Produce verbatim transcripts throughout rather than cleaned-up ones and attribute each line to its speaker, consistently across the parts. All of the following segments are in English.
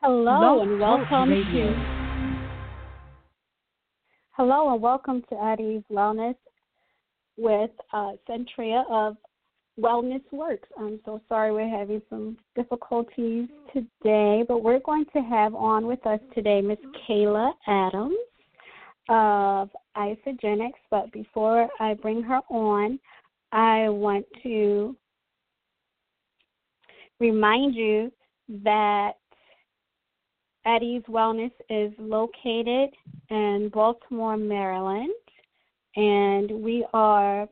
Speaker 1: Hello
Speaker 2: Blog
Speaker 1: and
Speaker 2: Talk
Speaker 1: welcome
Speaker 2: Radio.
Speaker 1: to Hello and welcome to Addie's Wellness with uh, Centria of Wellness Works. I'm so sorry we're having some difficulties today, but we're going to have on with us today Miss Kayla Adams of Isagenix. But before I bring her on, I want to remind you that Addie's Wellness is located in Baltimore, Maryland, and we are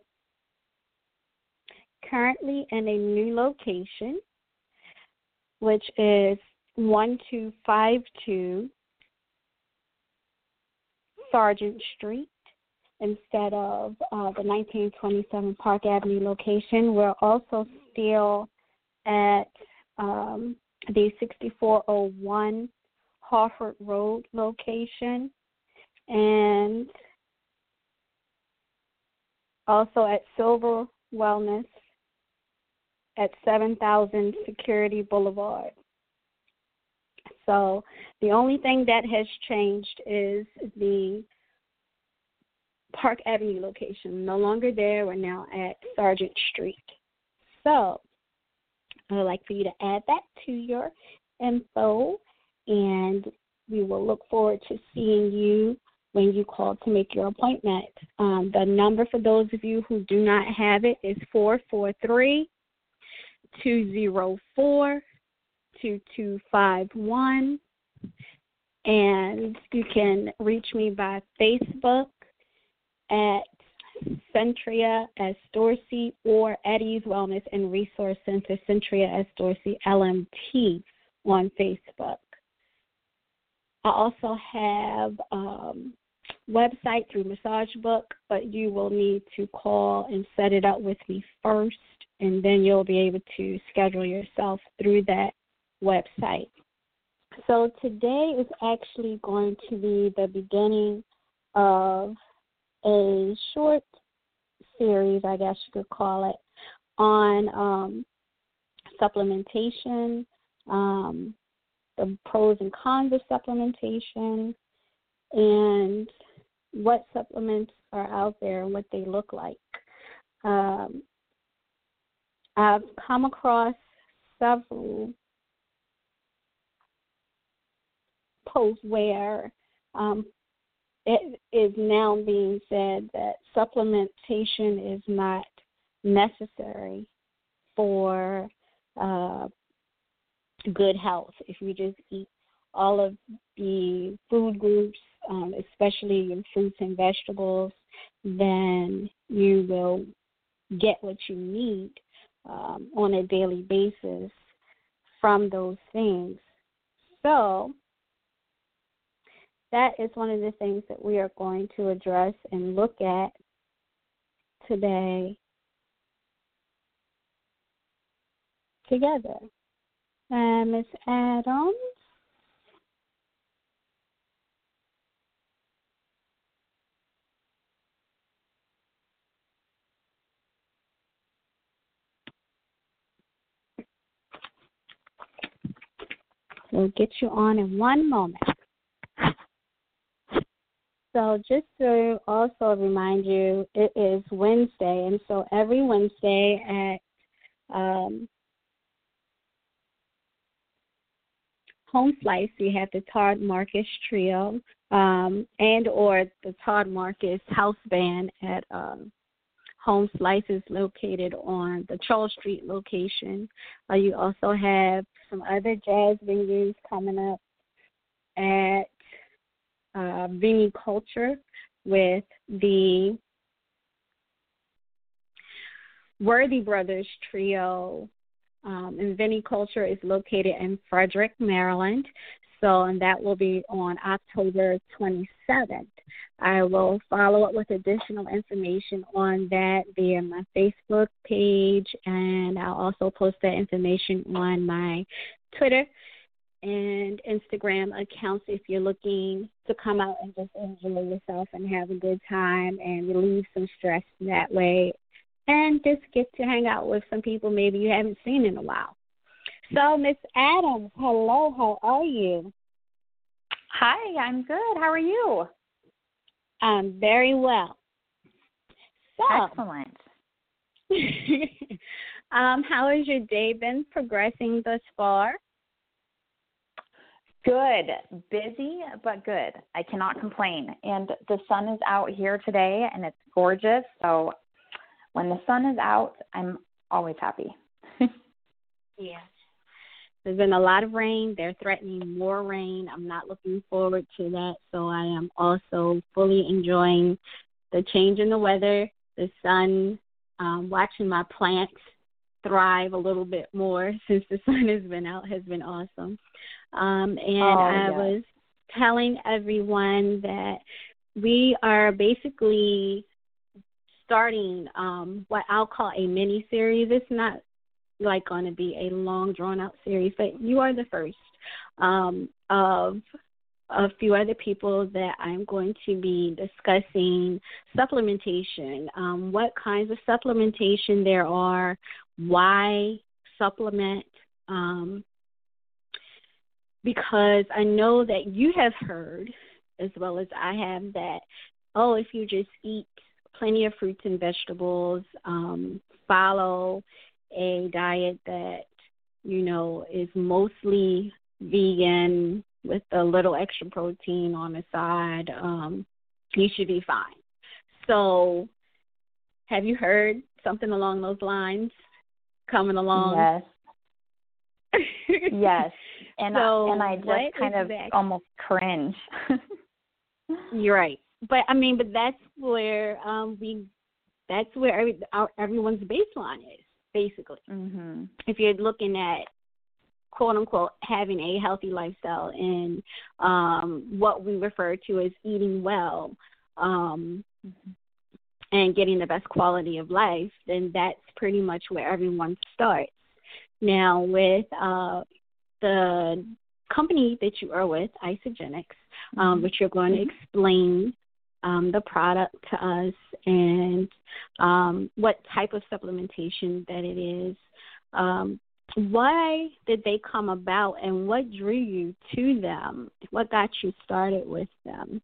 Speaker 1: currently in a new location, which is one two five two Sargent Street instead of uh, the nineteen twenty-seven Park Avenue location. We're also still at um, the sixty-four oh one Harford Road location, and also at Silver Wellness at seven thousand Security Boulevard. So the only thing that has changed is the Park Avenue location. No longer there. We're now at Sargent Street. So I would like for you to add that to your info, and we will look forward to seeing you when you call to make your appointment. Um, the number for those of you who do not have it is four four three, two zero four, two two five one, and you can reach me by Facebook at Centria S. Dorsey or Eddie's Wellness and Resource Center, Centria S. Dorsey, L M T, on Facebook. I also have um, website through MassageBook, but you will need to call and set it up with me first, and then you'll be able to schedule yourself through that website. So today is actually going to be the beginning of a short series, I guess you could call it, on um, supplementation, um, the pros and cons of supplementation, and what supplements are out there and what they look like. Um, I've come across several posts where um, it is now being said that supplementation is not necessary for uh, good health. If you just eat all of the food groups, um, especially your fruits and vegetables, then you will get what you need um, on a daily basis from those things. So that is one of the things that we are going to address and look at today together. Uh, Miz Adams. We'll get you on in one moment. So just to also remind you, it is Wednesday, and so every Wednesday at um, Home Slice, we have the Todd Marcus Trio um, and or the Todd Marcus House Band at um, Home Slice is located on the Charles Street location. Uh, you also have some other jazz venues coming up at uh, Vinny Culture with the Worthy Brothers Trio. Um, and Vinny Culture is located in Frederick, Maryland. So, and that will be on October twenty-seventh. I will follow up with additional information on that via my Facebook page, and I'll also post that information on my Twitter and Instagram accounts if you're looking to come out and just enjoy yourself and have a good time and relieve some stress that way, and just get to hang out with some people maybe you haven't seen in a while. So, Miss Adams, hello, how are you?
Speaker 2: Hi, I'm good. How are you?
Speaker 1: I'm very well. So,
Speaker 2: excellent.
Speaker 1: um, how has your day been progressing thus far?
Speaker 2: Good. Busy, but good. I cannot complain. And the sun is out here today, and it's gorgeous. So when the sun is out, I'm always happy.
Speaker 1: Yeah. There's been a lot of rain. They're threatening more rain. I'm not looking forward to that. So I am also fully enjoying the change in the weather, the sun, um, watching my plants thrive a little bit more since the sun has been out has been awesome. Um, and
Speaker 2: oh,
Speaker 1: I
Speaker 2: yes.
Speaker 1: was telling everyone that we are basically starting um, what I'll call a mini series. It's not like going to be a long drawn out series, but you are the first um, of a few other people that I'm going to be discussing supplementation, um, what kinds of supplementation there are, why supplement, um, because I know that you have heard, as well as I have, that, oh, if you just eat plenty of fruits and vegetables, um, follow a diet that, you know, is mostly vegan with a little extra protein on the side, um, you should be fine. So have you heard something along those lines coming along?
Speaker 2: Yes. Yes. And,
Speaker 1: so
Speaker 2: I, and I just kind of
Speaker 1: that?
Speaker 2: almost cringe.
Speaker 1: You're right. But, I mean, but that's where um, we, that's where every, our, everyone's baseline is, basically.
Speaker 2: Mm-hmm.
Speaker 1: If you're looking at, quote unquote, having a healthy lifestyle and um, what we refer to as eating well um, mm-hmm. and getting the best quality of life, then that's pretty much where everyone starts. Now, with uh, the company that you are with, Isagenix, um, mm-hmm. which you're going to explain um, the product to us and um, what type of supplementation that it is, um, why did they come about and what drew you to them? What got you started with them?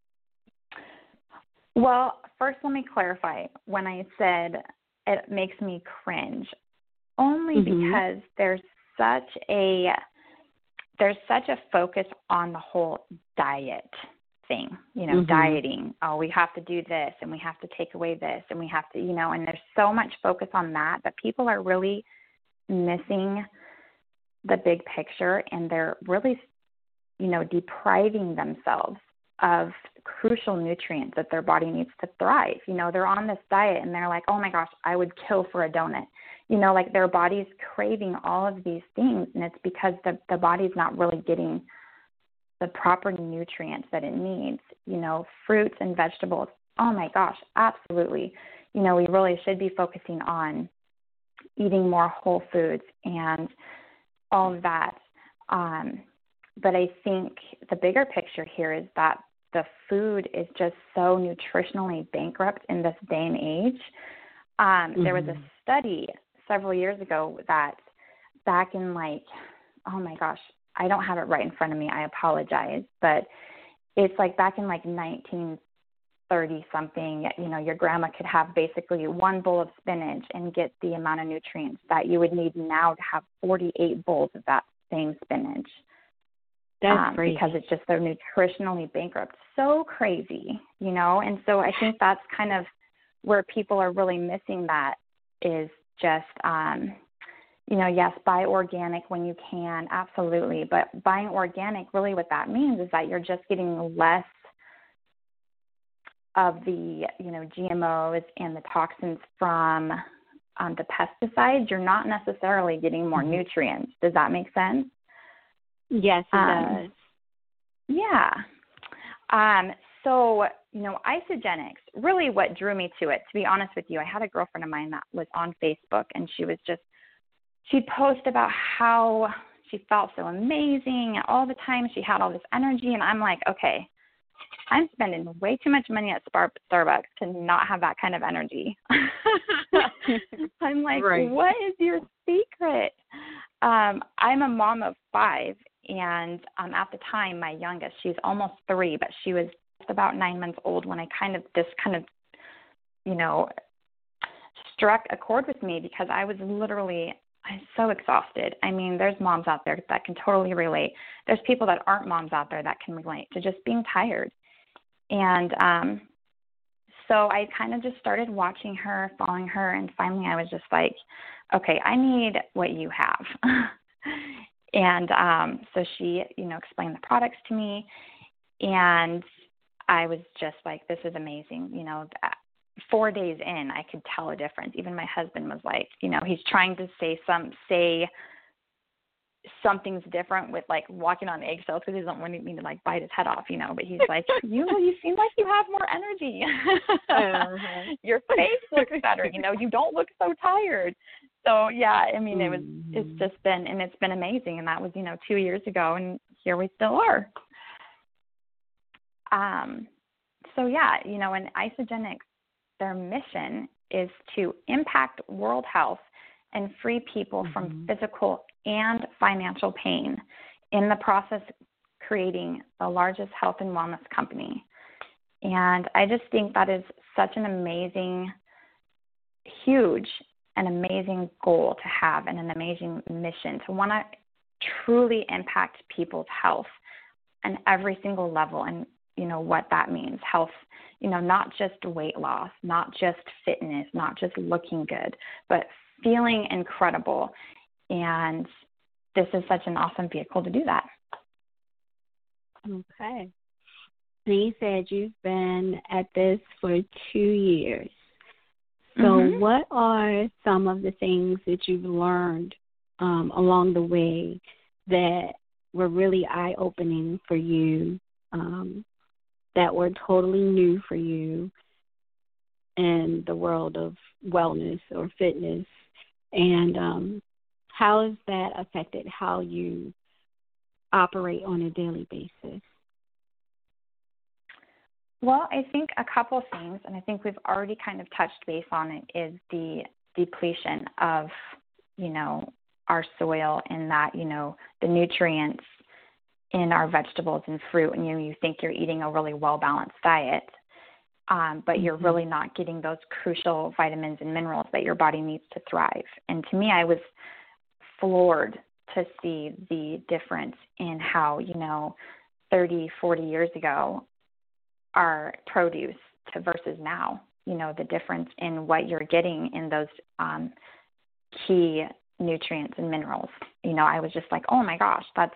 Speaker 2: Well, first let me clarify. When I said it makes me cringe, only mm-hmm. because there's such a there's such a focus on the whole diet thing, you know, mm-hmm. dieting. Oh, we have to do this and we have to take away this and we have to, you know, and there's so much focus on that that people are really missing the big picture, and they're really, you know, depriving themselves of crucial nutrients that their body needs to thrive. You know, they're on this diet and they're like, oh my gosh, I would kill for a donut. You know, like their body's craving all of these things, and it's because the, the body's not really getting the proper nutrients that it needs. You know, fruits and vegetables, oh my gosh, absolutely. You know, we really should be focusing on eating more whole foods and all of that. Um, but I think the bigger picture here is that the food is just so nutritionally bankrupt in this day and age. Um, mm-hmm. There was a study several years ago that back in like, oh my gosh, I don't have it right in front of me. I apologize. But it's like back in like nineteen thirty something, you know, your grandma could have basically one bowl of spinach and get the amount of nutrients that you would need now to have forty-eight bowls of that same spinach.
Speaker 1: That's
Speaker 2: um,
Speaker 1: crazy.
Speaker 2: Because it's just so nutritionally bankrupt. So crazy, you know, and so I think that's kind of where people are really missing that is just, um, you know, yes, buy organic when you can, absolutely. But buying organic, really what that means is that you're just getting less of the, you know, G M Os and the toxins from um, the pesticides. You're not necessarily getting more nutrients. Does that make sense?
Speaker 1: Yes, it
Speaker 2: um,
Speaker 1: does.
Speaker 2: Yeah. Um, so, you know, Isagenix, really what drew me to it, to be honest with you, I had a girlfriend of mine that was on Facebook, and she was just, she'd post about how she felt so amazing, and all the time she had all this energy, and I'm like, okay, I'm spending way too much money at Starbucks to not have that kind of energy. I'm like, right. What is your secret? um, I'm a mom of five, and um, at the time, my youngest, she's almost three, but she was just about nine months old when I kind of, this kind of, you know, struck a chord with me because I was literally, I'm so exhausted. I mean, there's moms out there that can totally relate. There's people that aren't moms out there that can relate to just being tired. And um, so I kind of just started watching her, following her, and finally I was just like, okay, I need what you have. and um, so she, you know, explained the products to me, and I was just like, this is amazing. You know, four days in, I could tell a difference. Even my husband was like, you know, he's trying to say some, say something's different with like walking on eggshells because he doesn't want me to like bite his head off, you know, but he's like, you you seem like you have more energy. uh-huh. Your face looks better. You know, you don't look so tired. So yeah, I mean, it was, mm-hmm. it's just been, and it's been amazing. And that was, you know, two years ago, and here we still are. Um, so yeah, you know, and Isagenix, their mission is to impact world health and free people mm-hmm. from physical and financial pain, in the process creating the largest health and wellness company. And I just think that is such an amazing, huge, an amazing goal to have, and an amazing mission to want to truly impact people's health on every single level. And, you know, what that means, health, you know, not just weight loss, not just fitness, not just looking good, but feeling incredible. And this is such an awesome vehicle to do that.
Speaker 1: Okay. And you said you've been at this for two years. So mm-hmm. what are some of the things that you've learned um, along the way that were really eye-opening for you, um, that were totally new for you in the world of wellness or fitness? And um, how has that affected how you operate on a daily basis?
Speaker 2: Well, I think a couple of things, and I think we've already kind of touched base on it, is the depletion of, you know, our soil, and that, you know, the nutrients in our vegetables and fruit, and you know, you think you're eating a really well-balanced diet, um, but mm-hmm. you're really not getting those crucial vitamins and minerals that your body needs to thrive. And to me, I was floored to see the difference in how, you know, thirty, forty years ago, our produce to versus now, you know, the difference in what you're getting in those um, key nutrients and minerals. You know, I was just like, oh my gosh, that's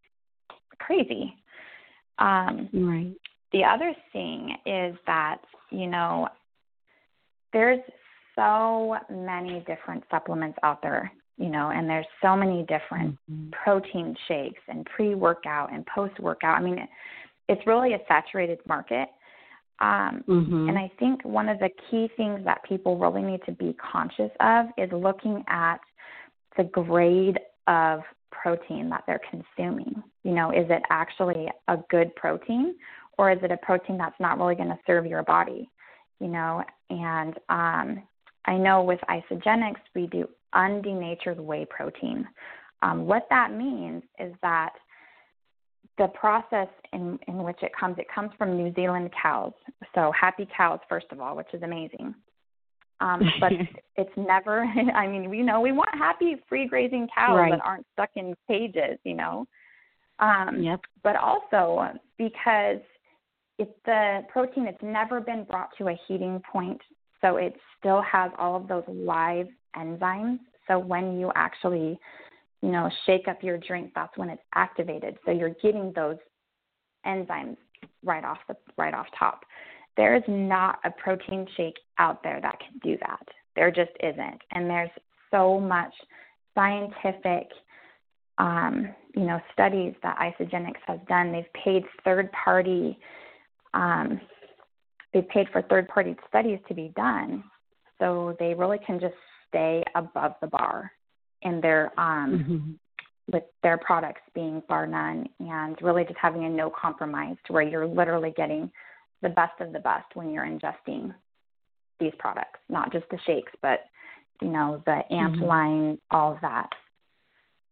Speaker 2: crazy. Um,
Speaker 1: right.
Speaker 2: The other thing is that, you know, there's so many different supplements out there, you know, and there's so many different mm-hmm. protein shakes and pre-workout and post-workout. I mean, it, it's really a saturated market. Um, mm-hmm. And I think one of the key things that people really need to be conscious of is looking at the grade of protein that they're consuming. You know, is it actually a good protein, or is it a protein that's not really going to serve your body? You know, and um, I know with Isagenix, we do undenatured whey protein. Um, what that means is that the process in, in which it comes, it comes from New Zealand cows. So happy cows, first of all, which is amazing. Um, but it's never, I mean, we know we want happy, free grazing cows right. that aren't stuck in cages, you know. Um,
Speaker 1: yep.
Speaker 2: But also because it's the protein, it's never been brought to a heating point. So it still has all of those live enzymes. So when you actually, you know, shake up your drink, that's when it's activated. So you're getting those enzymes right off the right off top. There is not a protein shake out there that can do that. There just isn't. And there's so much scientific, um, you know, studies that Isagenix has done. They've paid third-party, um, they've paid for third-party studies to be done, so they really can just stay above the bar in their um, mm-hmm. with their products being bar none, and really just having a no compromise to where you're literally getting the best of the best when you're ingesting these products, not just the shakes, but, you know, the amp mm-hmm. line, all of that.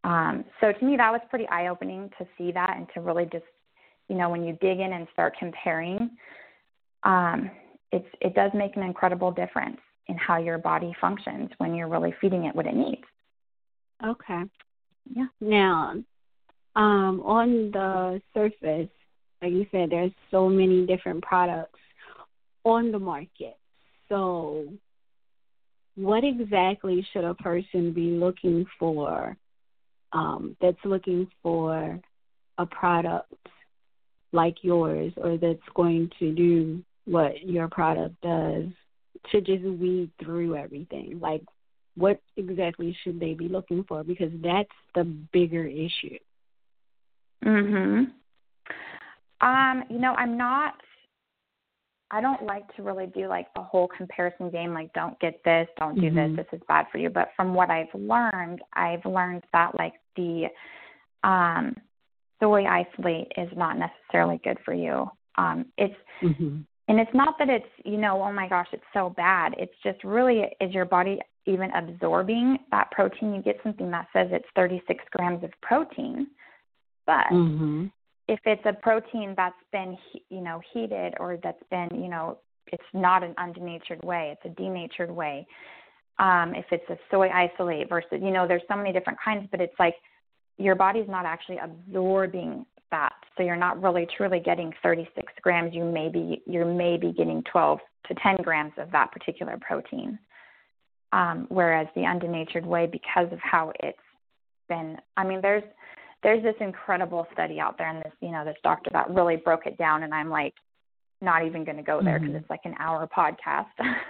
Speaker 2: Um, so to me, that was pretty eye-opening to see that and to really just, you know, when you dig in and start comparing, um, it's, it does make an incredible difference in how your body functions when you're really feeding it what it needs.
Speaker 1: Okay.
Speaker 2: Yeah.
Speaker 1: Now, um, on the surface, like you said, there's so many different products on the market. So what exactly should a person be looking for um, that's looking for a product like yours or that's going to do what your product does to just weed through everything? Like, what exactly should they be looking for? Because that's the bigger issue.
Speaker 2: Mhm. Um, you know, I'm not, I don't like to really do like the whole comparison game, like don't get this, don't do
Speaker 1: Mm-hmm.
Speaker 2: this, this is bad for you. But from what I've learned, I've learned that like the um, soy isolate is not necessarily good for you. Um, it's,
Speaker 1: Mm-hmm.
Speaker 2: and it's not that it's, you know, oh my gosh, it's so bad. It's just really, is your body even absorbing that protein? You get something that says it's thirty-six grams of protein, but
Speaker 1: Mm-hmm.
Speaker 2: if it's a protein that's been, you know, heated or that's been, you know, it's not an undenatured way, it's a denatured way. Um, if it's a soy isolate versus, you know, there's so many different kinds, but it's like your body's not actually absorbing that. So you're not really truly getting thirty-six grams. You may be, you're maybe getting twelve to ten grams of that particular protein. Um, whereas the undenatured way, because of how it's been, I mean, there's, there's this incredible study out there, and this, you know, this doctor that really broke it down, and I'm like, not even going to go there because mm-hmm. it's like an hour podcast.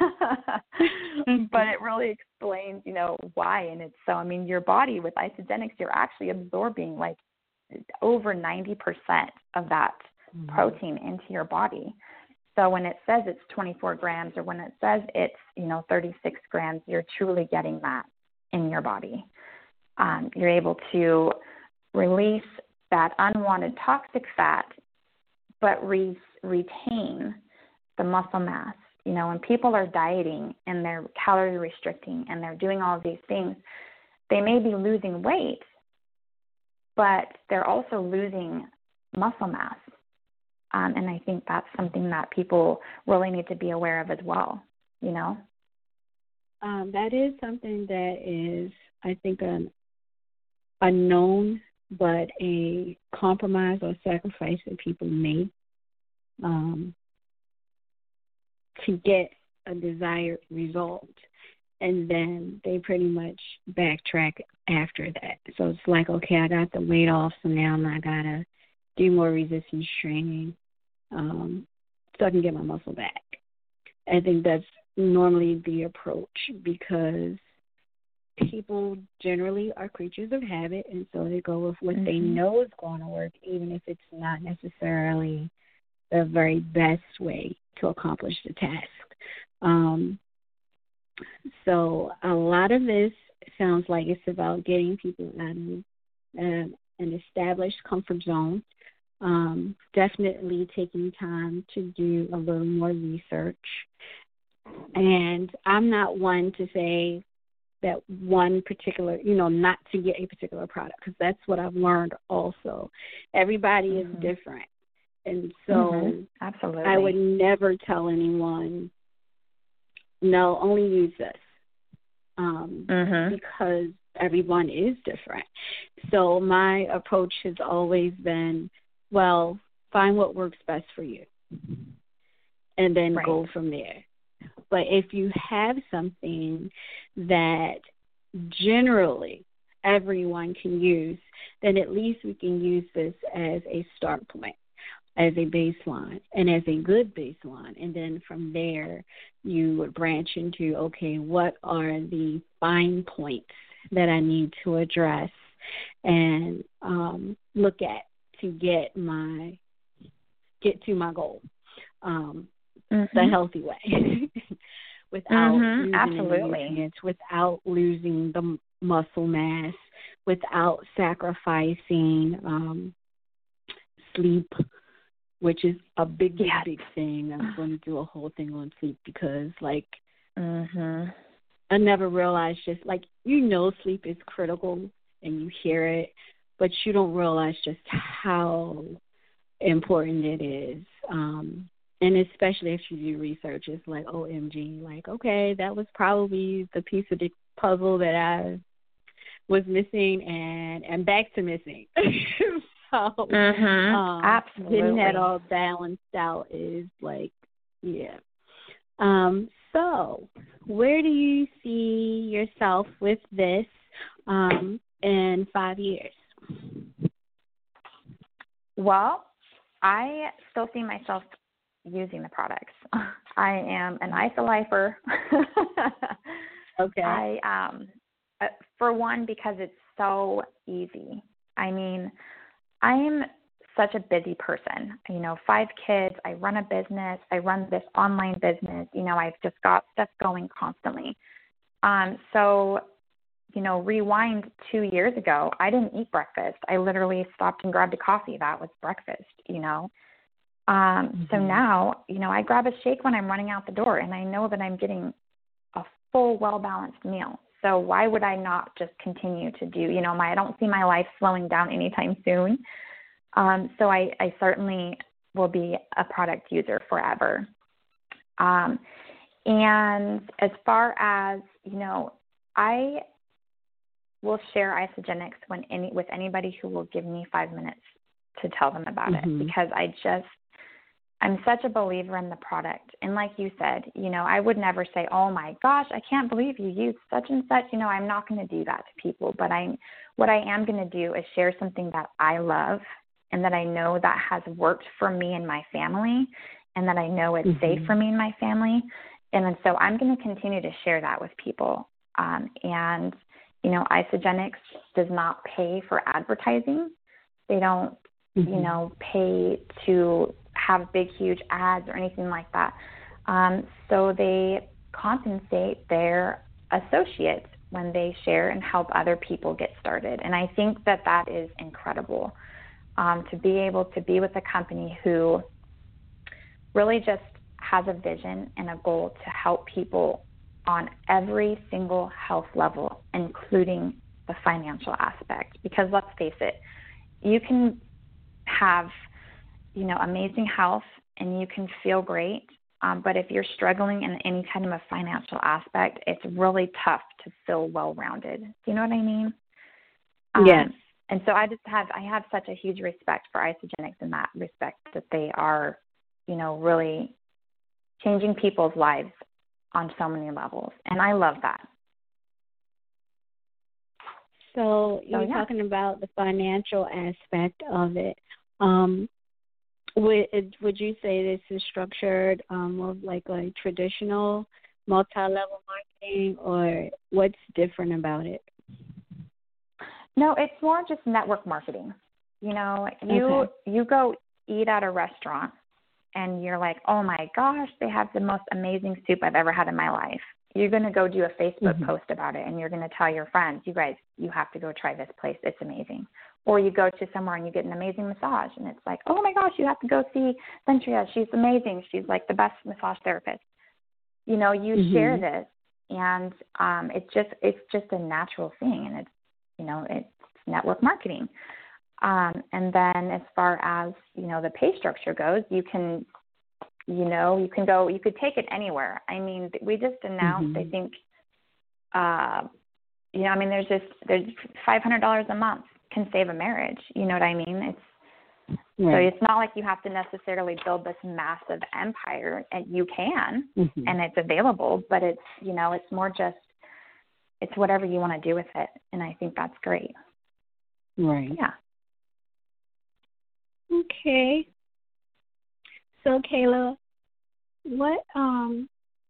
Speaker 2: But it really explains, you know, why. And it's so, I mean, your body with Isagenix, you're actually absorbing like over ninety percent of that mm-hmm. protein into your body. So when it says it's twenty-four grams or when it says it's, you know, thirty-six grams, you're truly getting that in your body. Um, you're able to release that unwanted toxic fat, but re- retain the muscle mass. You know, when people are dieting and they're calorie restricting and they're doing all of these things, they may be losing weight, but they're also losing muscle mass. Um, and I think that's something that people really need to be aware of as well, you know?
Speaker 1: Um, that is something that is, I think, an unknown, but a compromise or sacrifice that people make um, to get a desired result. And then they pretty much backtrack after that. So it's like, okay, I got the weight off, so now I got to do more resistance training um, so I can get my muscle back. I think that's normally the approach because people generally are creatures of habit, and so they go with what mm-hmm. they know is going to work, even if it's not necessarily the very best way to accomplish the task. Um, so a lot of this sounds like it's about getting people out of uh, an established comfort zone, um, definitely taking time to do a little more research. And I'm not one to say that one particular, you know, not to get a particular product, because that's what I've learned also. Everybody mm-hmm. is different. And so
Speaker 2: mm-hmm. Absolutely.
Speaker 1: I would never tell anyone, no, only use this, um, mm-hmm. because everyone is different. So my approach has always been, well, find what works best for you and then right. go from there. But if you have something that generally everyone can use, then at least we can use this as a start point, as a baseline, and as a good baseline. And then from there, you would branch into, okay, what are the fine points that I need to address and um, look at to get my get to my goal um, mm-hmm. the healthy way, without
Speaker 2: mm-hmm.
Speaker 1: losing
Speaker 2: Absolutely.
Speaker 1: the nutrients, without losing the muscle mass, without sacrificing um, sleep, which is a big, big, yes. big thing. I'm going to do a whole thing on sleep because, like,
Speaker 2: mm-hmm.
Speaker 1: I never realized just, like, you know, sleep is critical and you hear it, but you don't realize just how important it is. Um, and especially if you do research, it's like, O M G, like, okay, that was probably the piece of the puzzle that I was missing and, and back to missing. so
Speaker 2: mm-hmm.
Speaker 1: um,
Speaker 2: Absolutely.
Speaker 1: getting that all balanced out is like, yeah. Um, so where do you see yourself with this um, in five years?
Speaker 2: Well, I still see myself using the products. I am an isolifer.
Speaker 1: Okay.
Speaker 2: I um, uh, for one, because it's so easy. I mean, I am such a busy person. You know, five kids. I run a business. I run this online business. You know, I've just got stuff going constantly. Um, so, you know, rewind two years ago, I didn't eat breakfast. I literally stopped and grabbed a coffee. That was breakfast, you know. Um, mm-hmm. So now, you know, I grab a shake when I'm running out the door, and I know that I'm getting a full, well-balanced meal. So why would I not just continue to do, you know, my, I don't see my life slowing down anytime soon. Um, so I, I certainly will be a product user forever. Um, and as far as, you know, I will share Isagenix when any, with anybody who will give me five minutes to tell them about mm-hmm. it, because I just, I'm such a believer in the product. And like you said, you know, I would never say, oh my gosh, I can't believe you used such and such. You know, I'm not going to do that to people. But I'm, what I am going to do is share something that I love and that I know that has worked for me and my family, and that I know it's mm-hmm. safe for me and my family. And so I'm going to continue to share that with people. Um, and, you know, Isagenix does not pay for advertising. They don't, mm-hmm. you know, pay to have big, huge ads or anything like that. Um, so they compensate their associates when they share and help other people get started. And I think that that is incredible, um, to be able to be with a company who really just has a vision and a goal to help people on every single health level, including the financial aspect. Because let's face it, you can have, you know, amazing health and you can feel great. Um, but if you're struggling in any kind of a financial aspect, it's really tough to feel well-rounded. Do you know what I mean?
Speaker 1: Yes.
Speaker 2: Um, and so I just have, I have such a huge respect for Isagenix in that respect, that they are, you know, really changing people's lives on so many levels. And I love that.
Speaker 1: So you're so, yeah. talking about the financial aspect of it. Um, would would you say this is structured um, of like a traditional multi-level marketing, or what's different about it?
Speaker 2: No, it's more just network marketing. You know, you okay. you go eat at a restaurant and you're like, oh my gosh, they have the most amazing soup I've ever had in my life. You're going to go do a Facebook mm-hmm. post about it, and you're going to tell your friends, you guys, you have to go try this place. It's amazing. Or you go to somewhere and you get an amazing massage, and it's like, oh my gosh, you have to go see Centria. She's amazing. She's like the best massage therapist. You know, you mm-hmm. share this, and um, it's just it's just a natural thing, and it's, you know, it's network marketing. Um, and then as far as, you know, the pay structure goes, you can, you know, you can go, you could take it anywhere. I mean, we just announced, mm-hmm. I think, uh, you know, I mean, there's just, there's five hundred dollars a month can save a marriage. You know what I mean? It's, right. So it's not like you have to necessarily build this massive empire, and you can, mm-hmm. and it's available, but it's, you know, it's more just, it's whatever you want to do with it. And I think that's great.
Speaker 1: Right.
Speaker 2: Yeah.
Speaker 1: Okay. So, Kayla, what, um,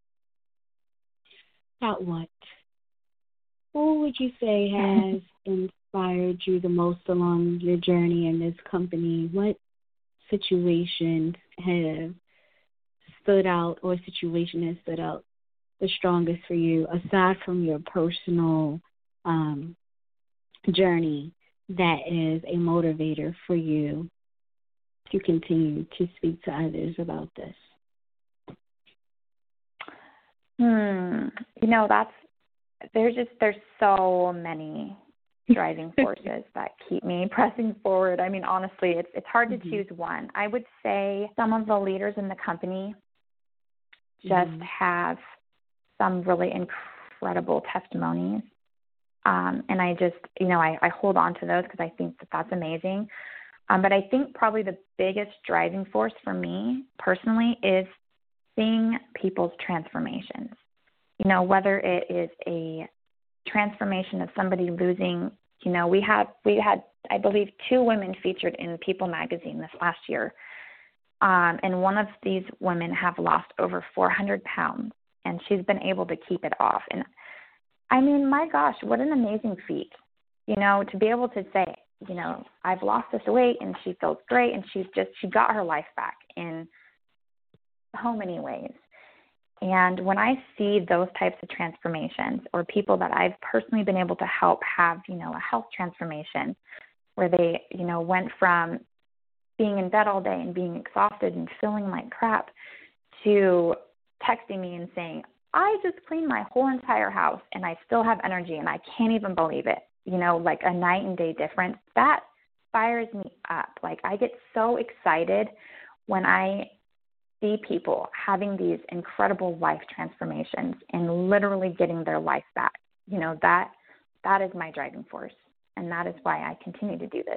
Speaker 1: not what, who would you say has inspired you the most along your journey in this company? What situations have stood out, or situation has stood out the strongest for you, aside from your personal um, journey, that is a motivator for you to continue to speak to others about this?
Speaker 2: Hmm. You know, that's, there's just, there's so many driving forces that keep me pressing forward. I mean, honestly, it's it's hard
Speaker 1: mm-hmm.
Speaker 2: to choose one. I would say some of the leaders in the company just
Speaker 1: mm-hmm.
Speaker 2: have some really incredible testimonies. Um, and I just, you know, I, I hold on to those because I think that that's amazing. Um, but I think probably the biggest driving force for me personally is seeing people's transformations. You know, whether it is a transformation of somebody losing, you know, we had, we had, I believe, two women featured in People magazine this last year. Um, and one of these women have lost over four hundred pounds, and she's been able to keep it off. And I mean, my gosh, what an amazing feat, you know, to be able to say, you know, I've lost this weight and she feels great, and she's just, she got her life back in so many ways. And when I see those types of transformations, or people that I've personally been able to help have, you know, a health transformation where they, you know, went from being in bed all day and being exhausted and feeling like crap to texting me and saying, I just cleaned my whole entire house and I still have energy and I can't even believe it. You know, like a night and day difference. That fires me up. Like, I get so excited when I see people having these incredible life transformations and literally getting their life back. You know, that that is my driving force, and that is why I continue to do this.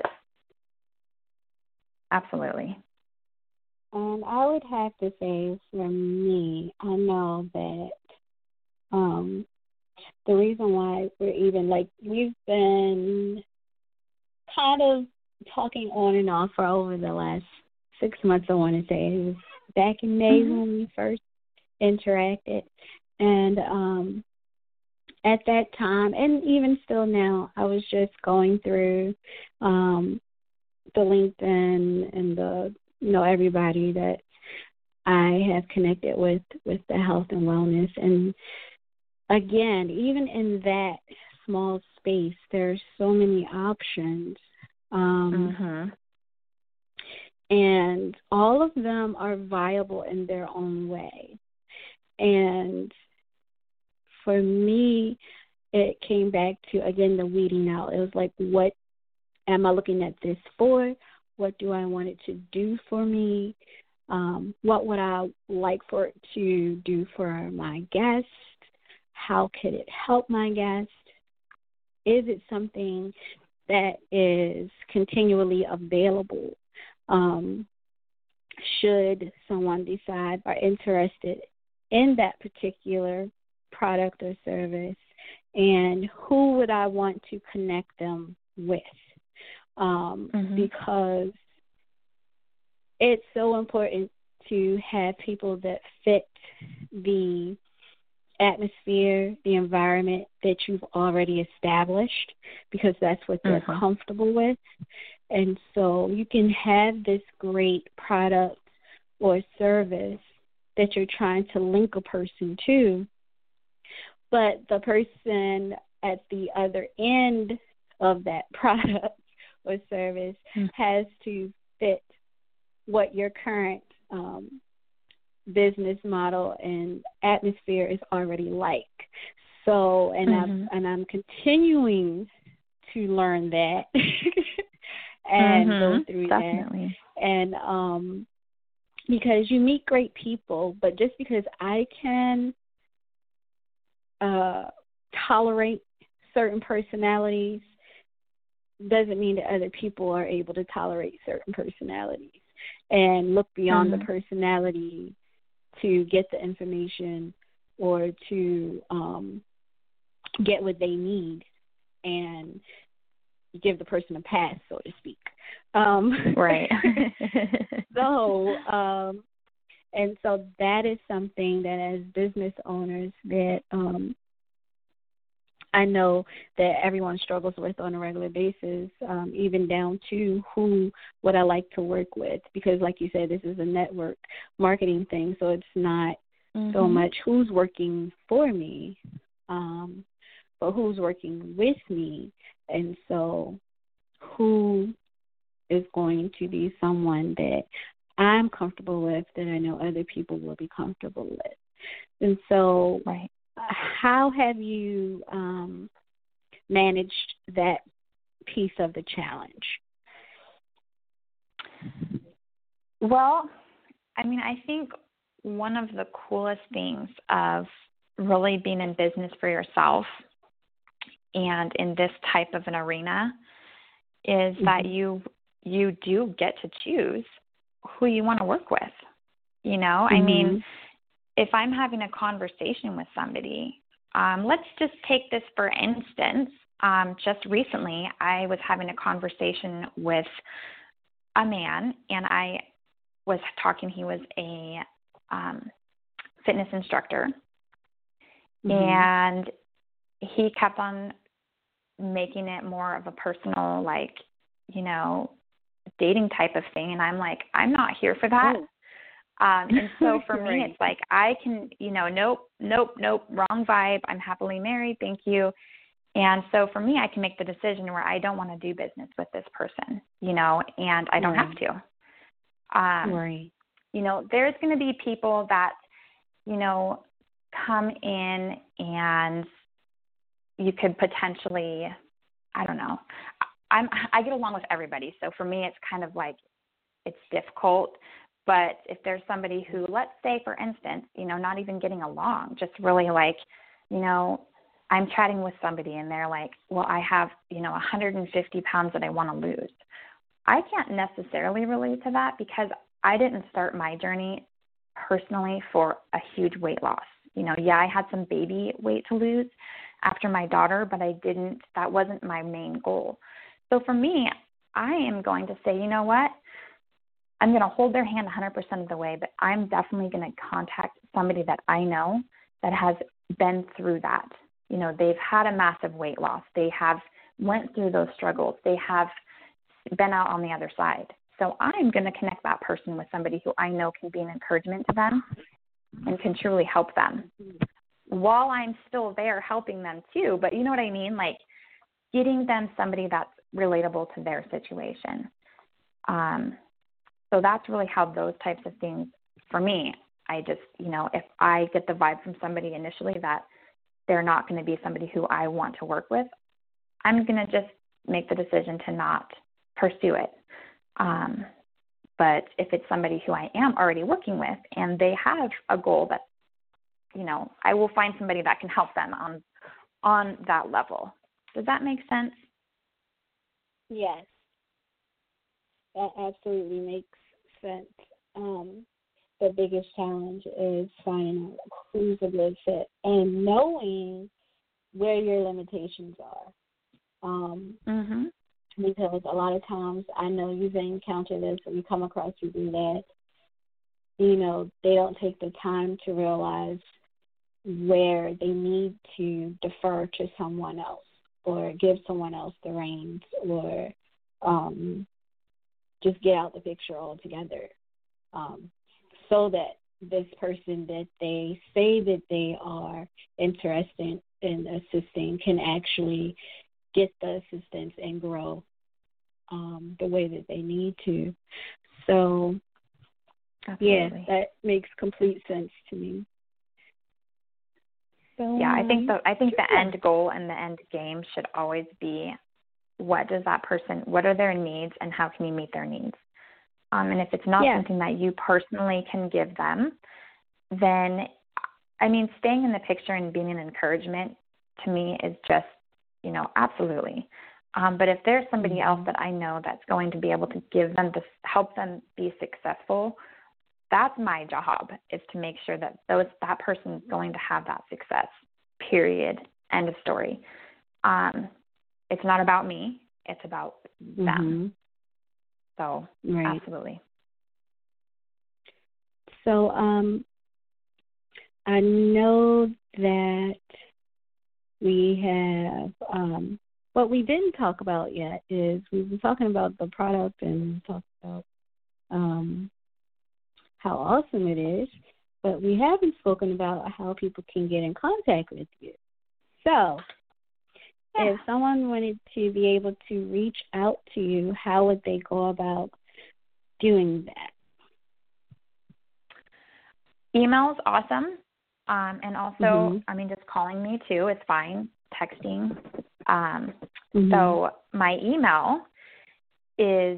Speaker 2: Absolutely.
Speaker 1: Um, I would have to say, for me, I know that um, the reason why we're even, like, we've been kind of talking on and off for over the last six months, I want to say. It was back in May mm-hmm. when we first interacted. And um, at that time, and even still now, I was just going through um, the LinkedIn and the, you know, everybody that I have connected with, with the health and wellness. And again, even in that small space, there's so many options. Um,
Speaker 2: mm-hmm.
Speaker 1: And all of them are viable in their own way. And for me, it came back to, again, the weeding out. It was like, what am I looking at this for? What do I want it to do for me? Um, what would I like for it to do for my guest? How could it help my guest? Is it something that is continually available? Um, should someone decide or interested in that particular product or service, and who would I want to connect them with? Um, mm-hmm. Because it's so important to have people that fit the atmosphere, the environment that you've already established, because that's what they're mm-hmm. comfortable with. And so you can have this great product or service that you're trying to link a person to, but the person at the other end of that product or service mm-hmm. has to fit what your current um, business model and atmosphere is already like. So, and mm-hmm. I'm and I'm continuing to learn that and
Speaker 2: mm-hmm.
Speaker 1: go through
Speaker 2: Definitely.
Speaker 1: that. And um, because you meet great people, but just because I can uh, tolerate certain personalities doesn't mean that other people are able to tolerate certain personalities and look beyond mm-hmm. the personality to get the information or to um, get what they need and give the person a pass, so to speak. Um,
Speaker 2: right.
Speaker 1: so, um, and so that is something that as business owners that um, I know that everyone struggles with on a regular basis, um, even down to who would I like to work with. Because like you said, this is a network marketing thing, so it's not mm-hmm. so much who's working for me, um, but who's working with me. And so who is going to be someone that I'm comfortable with, that I know other people will be comfortable with. And so
Speaker 2: right.
Speaker 1: how have you um, managed that piece of the challenge?
Speaker 2: Well, I mean, I think one of the coolest things of really being in business for yourself and in this type of an arena is mm-hmm. that you you do get to choose who you want to work with. You know, mm-hmm. I mean, if I'm having a conversation with somebody, um, let's just take this for instance. Um, just recently, I was having a conversation with a man, and I was talking, he was a um, fitness instructor, mm-hmm. and he kept on making it more of a personal, like, you know, dating type of thing. And I'm like, I'm not here for that. Oh. Um, and so for right. me, it's like, I can, you know, nope, nope, nope, wrong vibe. I'm happily married. Thank you. And so for me, I can make the decision where I don't want to do business with this person, you know, and I don't
Speaker 1: right.
Speaker 2: have to. Um,
Speaker 1: right.
Speaker 2: You know, there's going to be people that, you know, come in and you could potentially, I don't know, I'm, I get along with everybody. So for me, it's kind of like, it's difficult. But if there's somebody who, let's say, for instance, you know, not even getting along, just really like, you know, I'm chatting with somebody and they're like, well, I have, you know, one hundred fifty pounds that I want to lose. I can't necessarily relate to that because I didn't start my journey personally for a huge weight loss. You know, yeah, I had some baby weight to lose after my daughter, but I didn't, that wasn't my main goal. So for me, I am going to say, you know what? I'm going to hold their hand one hundred percent of the way, but I'm definitely going to contact somebody that I know that has been through that. You know, they've had a massive weight loss. They have went through those struggles. They have been out on the other side. So I'm going to connect that person with somebody who I know can be an encouragement to them and can truly help them while I'm still there helping them too. But you know what I mean? Like getting them somebody that's relatable to their situation. Um, so that's really how those types of things, for me, I just, you know, if I get the vibe from somebody initially that they're not going to be somebody who I want to work with, I'm going to just make the decision to not pursue it. Um, but if it's somebody who I am already working with and they have a goal that, you know, I will find somebody that can help them on on that level. Does that make sense?
Speaker 1: Yes. That absolutely makes sense. Um, the biggest challenge is finding out who's a good fit and knowing where your limitations are. Um,
Speaker 2: mm-hmm.
Speaker 1: Because a lot of times, I know you've encountered this and you come across people that, you know, they don't take the time to realize where they need to defer to someone else or give someone else the reins or um, just get out the picture altogether, um, so that this person that they say that they are interested in assisting can actually get the assistance and grow um, the way that they need to. So,
Speaker 2: Absolutely.
Speaker 1: yeah, that makes complete sense to me. So,
Speaker 2: yeah, I think the I think
Speaker 1: sure.
Speaker 2: the end goal and the end game should always be what does that person, what are their needs and how can you meet their needs? Um, and if it's not
Speaker 1: yeah.
Speaker 2: something that you personally can give them, then, I mean, staying in the picture and being an encouragement to me is just, you know, absolutely. Um, but if there's somebody else that I know that's going to be able to give them, to help them be successful, that's my job, is to make sure that those that person is going to have that success, period, end of story. Um, it's not about me. It's about them.
Speaker 1: Mm-hmm.
Speaker 2: So,
Speaker 1: right.
Speaker 2: absolutely.
Speaker 1: So um, I know that we have, um, what we didn't talk about yet is we've been talking about the product and talked about um, how awesome it is, but we haven't spoken about how people can get in contact with you. So yeah. If someone wanted to be able to reach out to you, how would they go about doing that?
Speaker 2: Email's awesome. Um, and also,
Speaker 1: mm-hmm.
Speaker 2: I mean, just calling me too is fine. Texting. Um,
Speaker 1: Mm-hmm.
Speaker 2: So my email is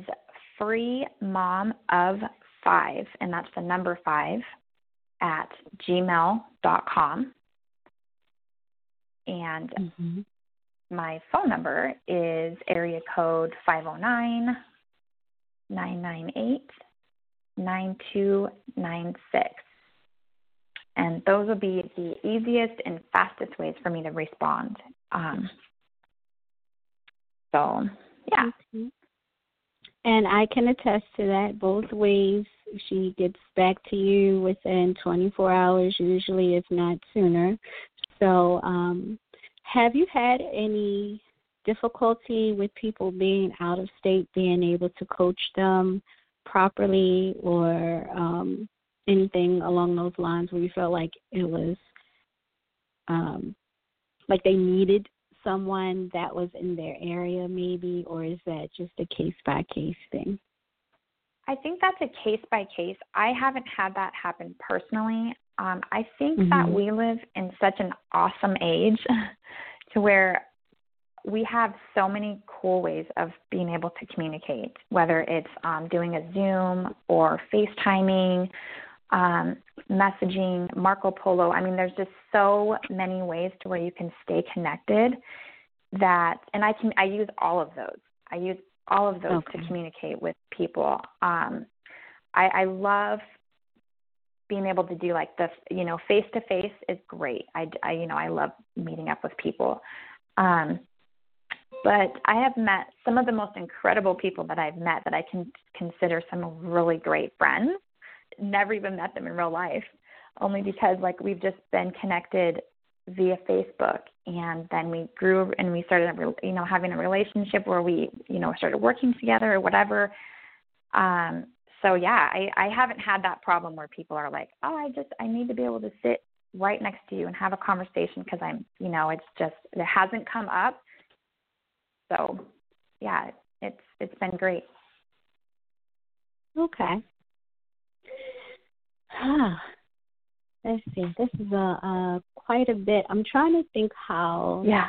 Speaker 2: freemom of five, and that's the number five, at gmail dot com. And
Speaker 1: mm-hmm.
Speaker 2: my phone number is area code five oh nine, nine nine eight, nine two nine six. And those will be the easiest and fastest ways for me to respond. Um, so, yeah.
Speaker 1: Okay. And I can attest to that both ways. She gets back to you within twenty-four hours, usually, if not sooner. So um, have you had any difficulty with people being out of state, being able to coach them properly, or um, anything along those lines where you felt like it was um, like they needed someone that was in their area maybe, or is that just a case-by-case thing?
Speaker 2: I think that's a case-by-case. I haven't had that happen personally. Um, I think
Speaker 1: mm-hmm.
Speaker 2: that we live in such an awesome age to where we have so many cool ways of being able to communicate, whether it's um, doing a Zoom or FaceTiming, um, messaging, Marco Polo. I mean, there's just so many ways to where you can stay connected that, and I can, I use all of those. I use all of those
Speaker 1: okay.
Speaker 2: to communicate with people. Um, I, I love being able to do like the, you know, face-to-face is great. I, I, you know, I love meeting up with people. Um, but I have met some of the most incredible people that I've met that I can consider some really great friends. Never even met them in real life, only because like we've just been connected via Facebook, and then we grew and we started, you know, having a relationship where we, you know, started working together or whatever. Um, so yeah, I, I haven't had that problem where people are like, oh, I just, I need to be able to sit right next to you and have a conversation because I'm, you know, it's just, it hasn't come up. So yeah, it's, it's been great.
Speaker 1: Okay. Ah, let's see. This is a, a quite a bit. I'm trying to think how
Speaker 2: yeah.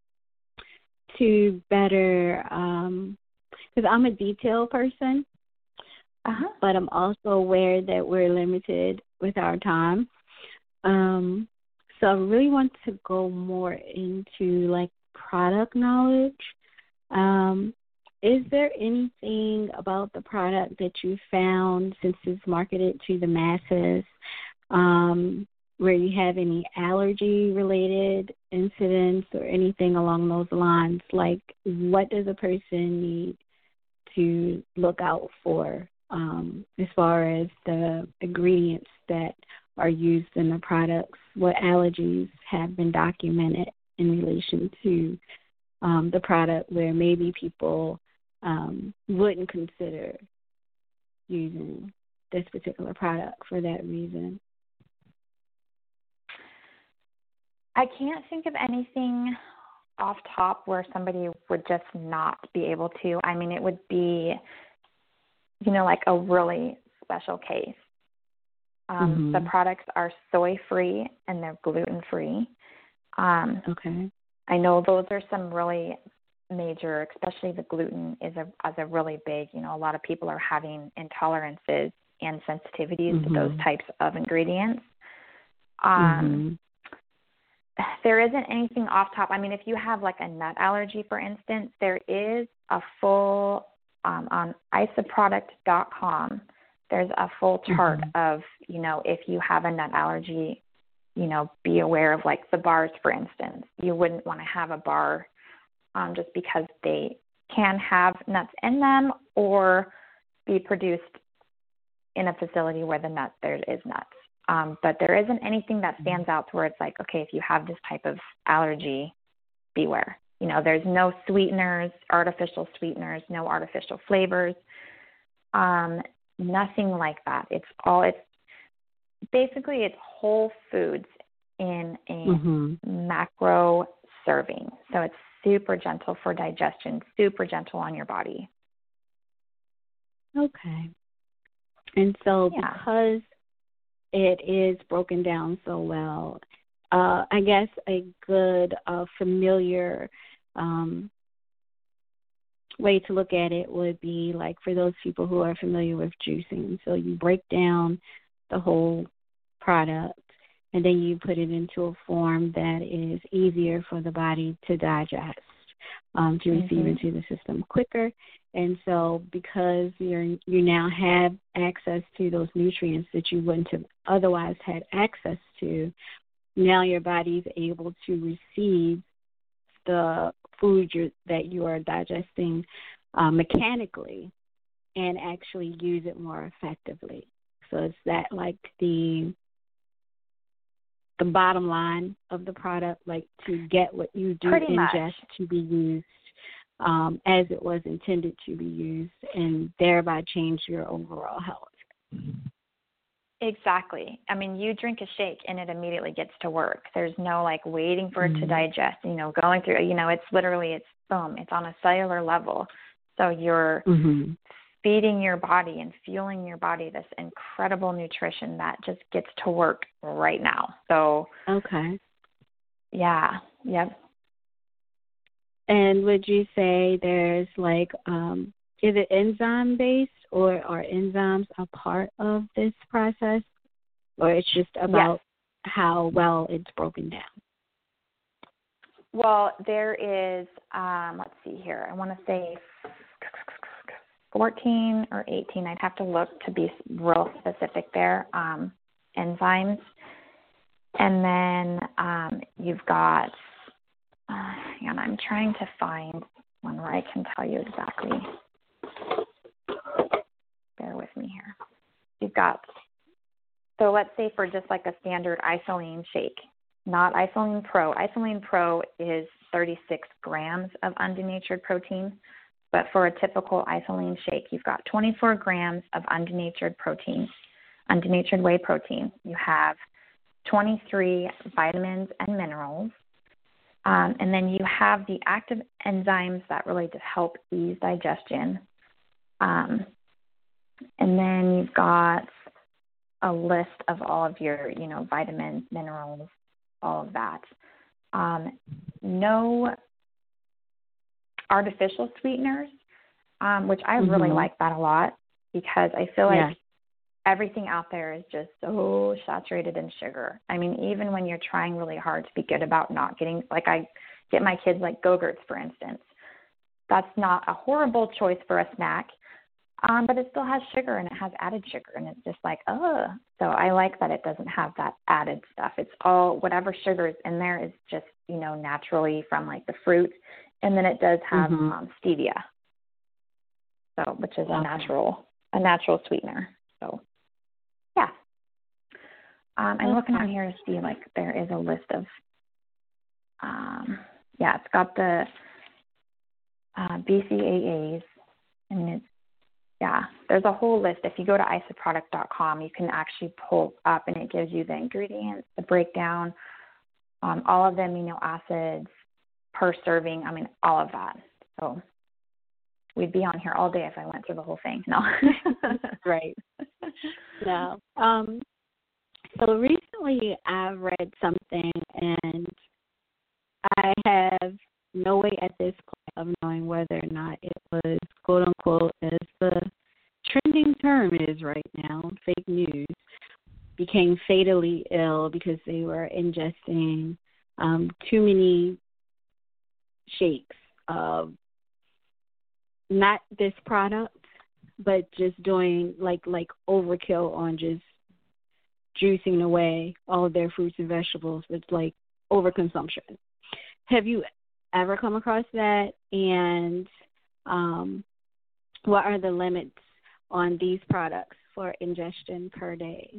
Speaker 1: to better, um, because I'm a detail person,
Speaker 2: uh-huh.
Speaker 1: but I'm also aware that we're limited with our time. Um, so I really want to go more into like product knowledge. Um, Is there anything about the product that you found since it's marketed to the masses um, where you have any allergy-related incidents or anything along those lines? Like, what does a person need to look out for um, as far as the ingredients that are used in the products? What allergies have been documented in relation to um, the product where maybe people Um, wouldn't consider using this particular product for that reason?
Speaker 2: I can't think of anything off top where somebody would just not be able to. I mean, it would be, you know, like a really special case. Um,
Speaker 1: mm-hmm.
Speaker 2: The products are soy-free and they're gluten-free. Um,
Speaker 1: okay.
Speaker 2: I know those are some really major, especially the gluten is a, is a really big, you know, a lot of people are having intolerances and sensitivities
Speaker 1: mm-hmm.
Speaker 2: to those types of ingredients. Um,
Speaker 1: mm-hmm.
Speaker 2: There isn't anything off top. I mean, if you have like a nut allergy, for instance, there is a full, um, on isoproduct dot com, there's a full chart
Speaker 1: mm-hmm.
Speaker 2: of, you know, if you have a nut allergy, you know, be aware of like the bars, for instance. You wouldn't want to have a bar Um, just because they can have nuts in them or be produced in a facility where the nut there is nuts. Um, but there isn't anything that stands out to where it's like, okay, if you have this type of allergy, beware. You know, there's no sweeteners, artificial sweeteners, no artificial flavors, um, nothing like that. It's all, it's basically it's whole foods in a
Speaker 1: mm-hmm.
Speaker 2: macro serving. So it's super gentle for digestion, super gentle on your body.
Speaker 1: Okay. And so
Speaker 2: yeah.
Speaker 1: because it is broken down so well, uh, I guess a good, uh, familiar um, way to look at it would be like for those people who are familiar with juicing. So you break down the whole product and then you put it into a form that is easier for the body to digest, um, to receive
Speaker 2: mm-hmm.
Speaker 1: into the system quicker. And so because you're, you now have access to those nutrients that you wouldn't have otherwise had access to, now your body is able to receive the food you're, that you are digesting uh, mechanically and actually use it more effectively. So it's that like the the bottom line of the product, like to get what you do
Speaker 2: Pretty
Speaker 1: ingest
Speaker 2: much.
Speaker 1: to be used um, as it was intended to be used, and thereby change your overall health.
Speaker 2: Exactly. I mean, you drink a shake and it immediately gets to work. There's no like waiting for it
Speaker 1: mm-hmm.
Speaker 2: to digest, you know, going through, you know, it's literally, it's boom, it's on a cellular level. So you're
Speaker 1: mm-hmm.
Speaker 2: feeding your body and fueling your body this incredible nutrition that just gets to work right now. So,
Speaker 1: okay.
Speaker 2: Yeah. Yep.
Speaker 1: And would you say there's like, um, is it enzyme based, or are enzymes a part of this process, or it's just about
Speaker 2: yes.
Speaker 1: how well it's broken down?
Speaker 2: Well, there is, um, let's see here. I want to say fourteen or eighteen. I'd have to look to be real specific there. Um, enzymes. And then um, you've got, uh, hang on, I'm trying to find one where I can tell you exactly. Bear with me here. You've got, so let's say for just like a standard Isoline shake, not Isoline Pro. Isoline Pro is thirty-six grams of undenatured protein, but for a typical Isoline shake, you've got twenty-four grams of undenatured protein, undenatured whey protein. You have twenty-three vitamins and minerals, um, and then you have the active enzymes that really just help ease digestion. Um, and then you've got a list of all of your, you know, vitamins, minerals, all of that. Um, no artificial sweeteners, um, which I
Speaker 1: mm-hmm.
Speaker 2: really like that a lot because I feel like
Speaker 1: yeah.
Speaker 2: everything out there is just so saturated in sugar. I mean, even when you're trying really hard to be good about not getting, like I get my kids like Go-Gurts, for instance. That's not a horrible choice for a snack, um, but it still has sugar and it has added sugar, and it's just like, oh. So I like that it doesn't have that added stuff. It's all, whatever sugar is in there is just, you know, naturally from like the fruit, and then it does have
Speaker 1: mm-hmm.
Speaker 2: um, stevia, so which is
Speaker 1: okay.
Speaker 2: a natural a natural sweetener. So yeah, um, I'm okay. looking on here to see like there is a list of um, yeah, it's got the uh, B C A As, and it's yeah, there's a whole list. If you go to isoproduct dot com, you can actually pull up, and it gives you the ingredients, the breakdown, um, all of the amino acids per serving. I mean, all of that. So we'd be on here all day if I went through the whole thing. No.
Speaker 1: Right. No. Um, so recently I read something, and I have no way at this point of knowing whether or not it was, quote unquote, as the trending term is right now, fake news, became fatally ill because they were ingesting um, too many shakes of not this product, but just doing like like overkill on just juicing away all of their fruits and vegetables. It's like overconsumption. Have you ever come across that? And um, what are the limits on these products for ingestion per day?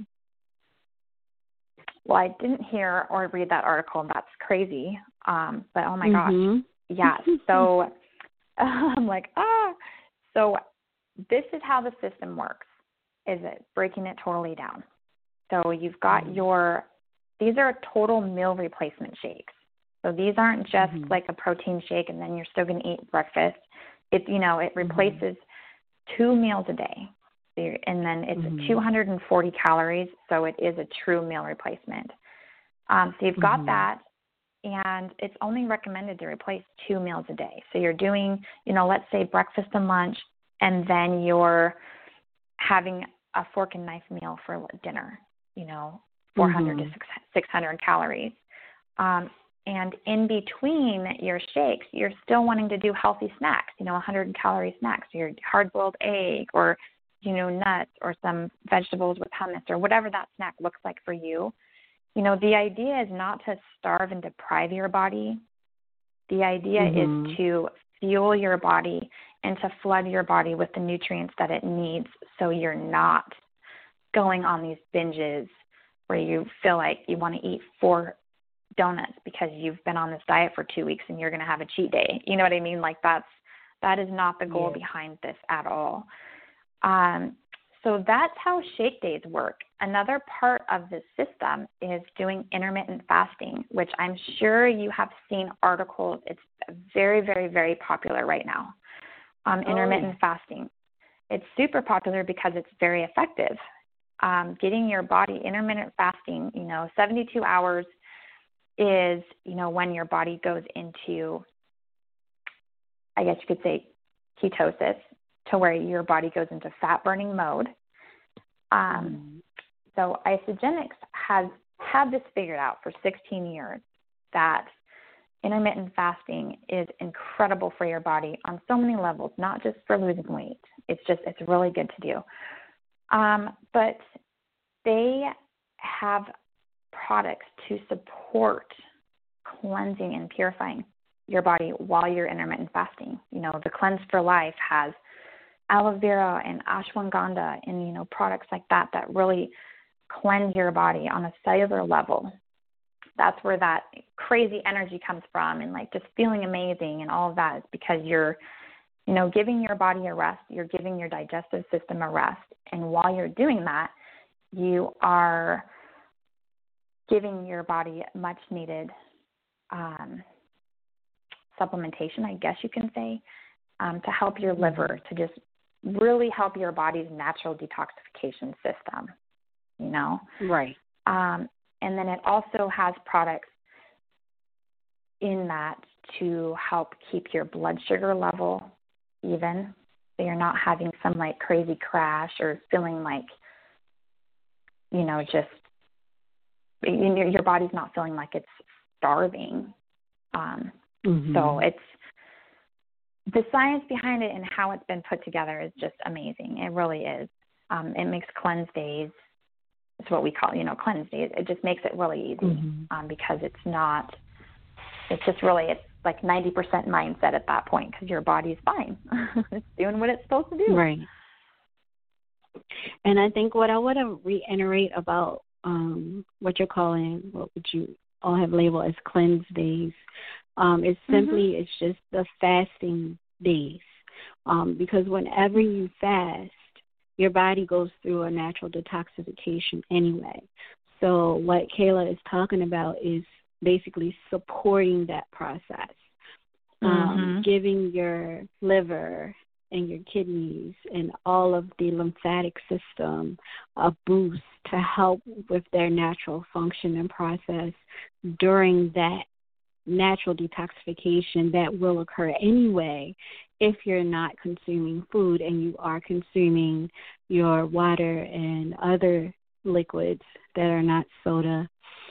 Speaker 2: Well, I didn't hear or read that article, and that's crazy. Um, but oh my
Speaker 1: mm-hmm.
Speaker 2: gosh, yeah. So I'm like, ah. So this is how the system works. Is it breaking it totally down? So you've got mm-hmm. your, these are total meal replacement shakes. So these aren't just mm-hmm. like a protein shake and then you're still going to eat breakfast. It, you know, it replaces mm-hmm. two meals a day. So and then it's mm-hmm. two hundred forty calories. So it is a true meal replacement. Um, so you've got mm-hmm. that. and it's only recommended to replace two meals a day. So you're doing, you know, let's say breakfast and lunch, and then you're having a fork and knife meal for dinner, you know, four hundred mm-hmm. to six hundred calories. Um, and in between your shakes, you're still wanting to do healthy snacks, you know, one hundred calorie snacks, your hard-boiled egg or, you know, nuts or some vegetables with hummus or whatever that snack looks like for you. You know, the idea is not to starve and deprive your body. The idea mm-hmm. is to fuel your body and to flood your body with the nutrients that it needs so you're not going on these binges where you feel like you want to eat four donuts because you've been on this diet for two weeks and you're going to have a cheat day. You know what I mean? Like that's, that is not the goal yeah. behind this at all. Um, so that's how shake days work. Another part of the system is doing intermittent fasting, which I'm sure you have seen articles. It's very, very, very popular right now. Um, oh. Intermittent fasting. It's super popular because it's very effective. Um, getting your body intermittent fasting, you know, seventy-two hours is, you know, when your body goes into, I guess you could say, ketosis, to where your body goes into fat burning mode. Um, so Isagenix has had this figured out for sixteen years that intermittent fasting is incredible for your body on so many levels, not just for losing weight. It's just, it's really good to do. Um, but they have products to support cleansing and purifying your body while you're intermittent fasting. You know, the Cleanse for Life has aloe vera and ashwagandha and, you know, products like that that really cleanse your body on a cellular level. That's where that crazy energy comes from, and like just feeling amazing and all of that is because you're, you know, giving your body a rest, you're giving your digestive system a rest. And while you're doing that, you are giving your body much needed um, supplementation, I guess you can say, um, to help your liver, to just really help your body's natural detoxification system, you know?
Speaker 1: Right.
Speaker 2: Um, and then it also has products in that to help keep your blood sugar level even, so you're not having some like crazy crash or feeling like, you know, just your, your body's not feeling like it's starving. Um, mm-hmm. So it's, the science behind it and how it's been put together is just amazing. It really is. Um, it makes cleanse days, it's what we call, you know, cleanse days. It just makes it really easy mm-hmm. um, because it's not, it's just really, it's like ninety percent mindset at that point because your body's fine. It's doing what it's supposed to do.
Speaker 1: Right. And I think what I want to reiterate about um, what you're calling, what would you all have labeled as cleanse days, um, is simply, mm-hmm. it's just the fasting days. Um, because whenever you fast, your body goes through a natural detoxification anyway. So what Kayla is talking about is basically supporting that process, um, mm-hmm. giving your liver and your kidneys and all of the lymphatic system a boost to help with their natural function and process during that natural detoxification that will occur anyway if you're not consuming food and you are consuming your water and other liquids that are not soda.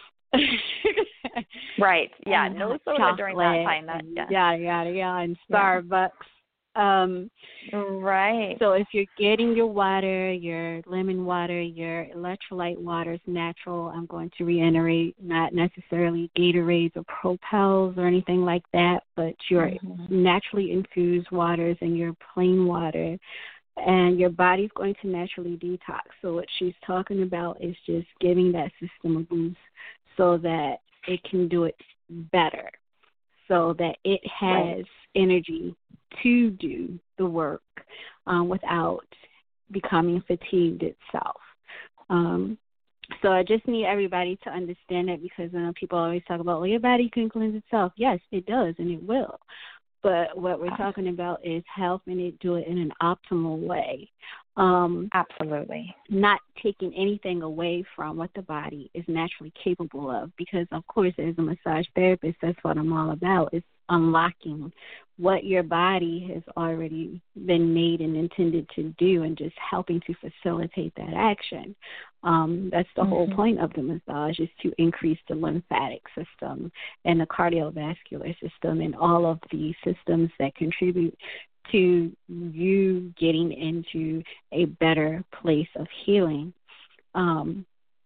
Speaker 2: Right. Yeah. And no soda during that time. That, yeah.
Speaker 1: Yada, yada, yada, and Starbucks. Yeah. Um,
Speaker 2: right.
Speaker 1: So if you're getting your water, your lemon water, your electrolyte water is natural. I'm going to reiterate, not necessarily Gatorades or Propels or anything like that, but your mm-hmm. naturally infused waters and your plain water. And your body's going to naturally detox. So what she's talking about is just giving that system a boost so that it can do it better, so that it has right. energy to do the work um, without becoming fatigued itself. Um, so I just need everybody to understand that, because I know people always talk about, well, your body can cleanse itself. Yes, it does, and it will. But what we're talking about is helping it do it in an optimal way. Um,
Speaker 2: Absolutely.
Speaker 1: Not taking anything away from what the body is naturally capable of, because, of course, as a massage therapist, that's what I'm all about, is unlocking what your body has already been made and intended to do and just helping to facilitate that action. Um, that's the mm-hmm. whole point of the massage, is to increase the lymphatic system and the cardiovascular system and all of the systems that contribute to you getting into a better place of healing um,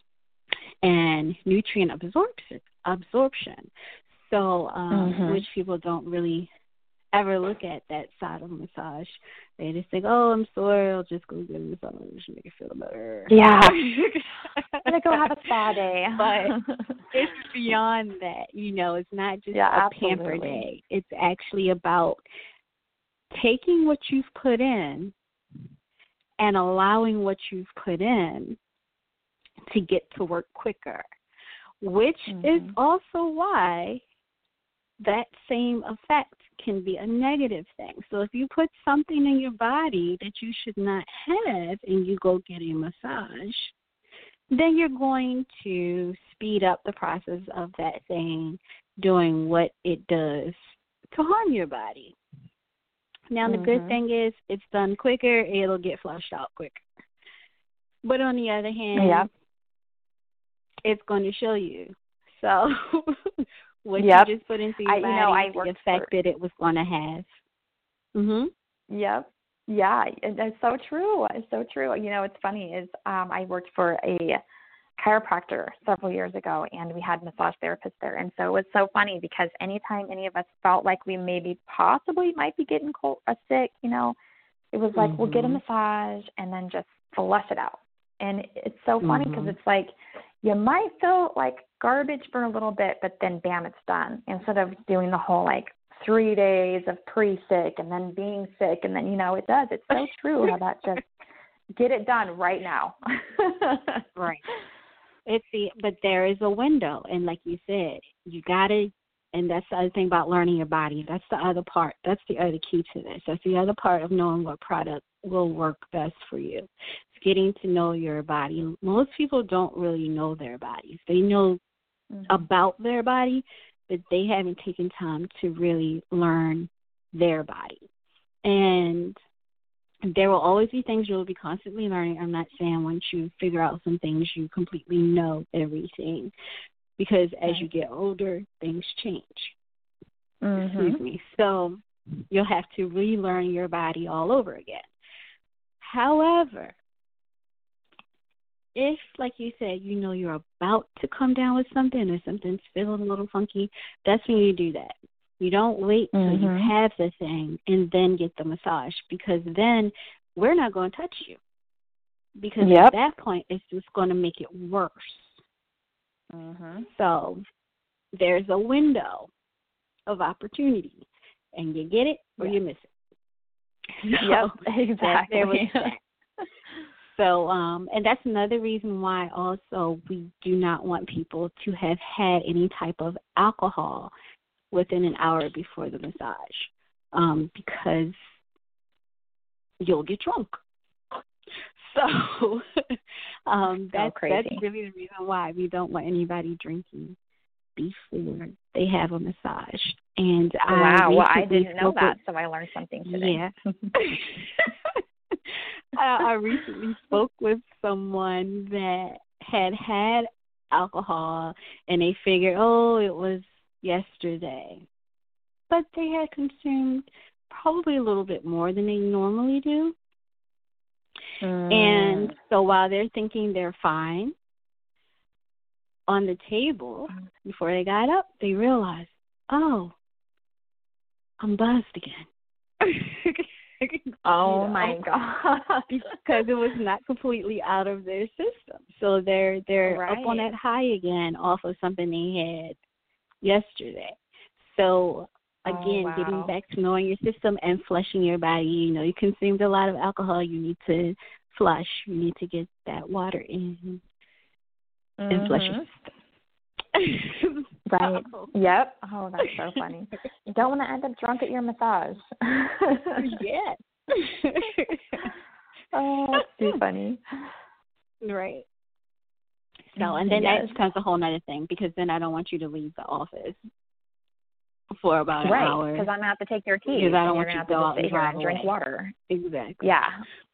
Speaker 1: and nutrient absorption. absorption. So, um,
Speaker 2: mm-hmm.
Speaker 1: which people don't really ever look at that side of massage. They just think, oh, I'm sore, I'll just go get a massage, make it feel better.
Speaker 2: Yeah. I'm going to go have a spa day.
Speaker 1: But it's beyond that. You know, it's not just
Speaker 2: yeah,
Speaker 1: a pamper day. It's actually about taking what you've put in and allowing what you've put in to get to work quicker, which mm-hmm. is also why that same effect can be a negative thing. So if you put something in your body that you should not have and you go get a massage, then you're going to speed up the process of that thing doing what it does to harm your body. Now, the mm-hmm. good thing is it's done quicker, it'll get flushed out quicker. But on the other hand,
Speaker 2: yep.
Speaker 1: it's going to show you. So what
Speaker 2: yep.
Speaker 1: you just put into your
Speaker 2: I,
Speaker 1: body,
Speaker 2: you know, I
Speaker 1: the effect for... that it was going to have. Mm-hmm.
Speaker 2: Yep. Yeah, it's so true. It's so true. You know, it's funny is um, I worked for a chiropractor several years ago, and we had massage therapists there. And so it was so funny because anytime any of us felt like we maybe possibly might be getting cold or sick, you know, it was like, mm-hmm. we'll get a massage and then just flush it out. And it's so funny because mm-hmm. it's like you might feel like garbage for a little bit, but then bam, it's done. Instead of doing the whole like three days of pre-sick and then being sick, and then, you know, it does. It's so true how that just get it done right now.
Speaker 1: Right. It's the, but there is a window, and like you said, you got to, and that's the other thing about learning your body. That's the other part. That's the other key to this. That's the other part of knowing what product will work best for you. It's getting to know your body. Most people don't really know their bodies. They know mm-hmm. about their body, but they haven't taken time to really learn their body. And there will always be things you'll be constantly learning. I'm not saying once you figure out some things, you completely know everything, because as you get older, things change. Mm-hmm. Excuse me. So you'll have to relearn your body all over again. However, if, like you said, you know you're about to come down with something or something's feeling a little funky, that's when you do that. You don't wait till mm-hmm. you have the thing and then get the massage, because then we're not going to touch you. Because yep. at that point, it's just going to make it worse. Mm-hmm. So there's a window of opportunity, and you get it or yep. you miss it. So
Speaker 2: yep, exactly.
Speaker 1: There was that. So, um, and that's another reason why also we do not want people to have had any type of alcohol within an hour before the massage, um, because you'll get drunk. So um, that's,
Speaker 2: so
Speaker 1: that's really the reason why we don't want anybody drinking before they have a massage. And
Speaker 2: wow,
Speaker 1: I
Speaker 2: well, I didn't know that,
Speaker 1: with,
Speaker 2: so I learned something today.
Speaker 1: Yeah. I, I recently spoke with someone that had had alcohol, and they figured, oh, it was yesterday. But they had consumed probably a little bit more than they normally do. Mm. And so while they're thinking they're fine, on the table, before they got up, they realized, oh, I'm buzzed again.
Speaker 2: Oh,
Speaker 1: you know,
Speaker 2: my God.
Speaker 1: Because it was not completely out of their system. So they're they're
Speaker 2: right.
Speaker 1: up on that high again off of something they had yesterday. So, again, oh, wow. getting back to knowing your system and flushing your body. You know, you consumed a lot of alcohol. You need to flush. You need to get that water in mm-hmm. and flush your system.
Speaker 2: Right. Yep. Oh, that's so funny. You don't want to end up drunk at your massage.
Speaker 1: Yeah.
Speaker 2: Oh, that's too funny.
Speaker 1: Right. So, and then
Speaker 2: yes.
Speaker 1: that becomes a whole nother thing because then I don't want you to leave the office for about an
Speaker 2: right,
Speaker 1: hour.
Speaker 2: Right, because I'm going to have to take your keys.
Speaker 1: Because I don't
Speaker 2: and
Speaker 1: want
Speaker 2: you're
Speaker 1: you to
Speaker 2: going
Speaker 1: go
Speaker 2: to
Speaker 1: out
Speaker 2: have to
Speaker 1: and
Speaker 2: just sit here
Speaker 1: drive
Speaker 2: and drink
Speaker 1: away.
Speaker 2: water.
Speaker 1: Exactly.
Speaker 2: Yeah.